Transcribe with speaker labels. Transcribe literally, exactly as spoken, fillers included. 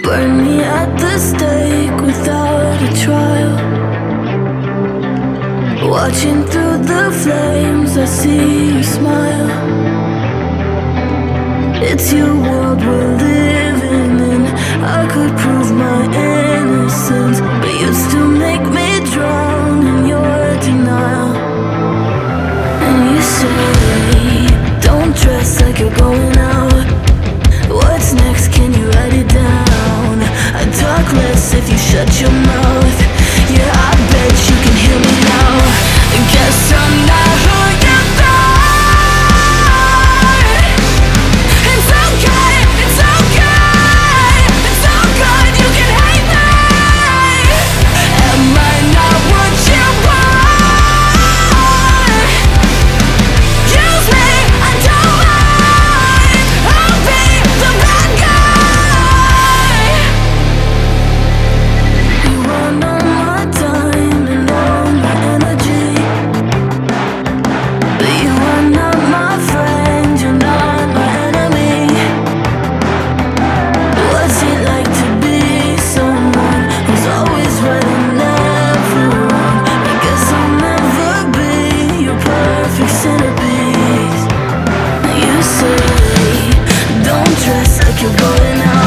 Speaker 1: Burn me at the stake without a trial. Watching through the flames, I see you smile. It's your world we're living in. I could prove my innocence, but you'd still make me drown in your denial. And you say, don't dress like you're going out. What's next, can you write it down? I'd talk less if you shut your mouth. Yeah, I bet you can hear me now. Guess I'm not who you thought. It's okay, it's okay, it's so good you can hate me. Am I not what you want? Use me, I don't mind. I'll be the bad guy. You want all my time and all my energy, but you are not my friend, you're not my enemy. What's it like to be someone who's always right and never wrong? I guess I'll never be your perfect centerpiece. You say, don't dress like you're going out.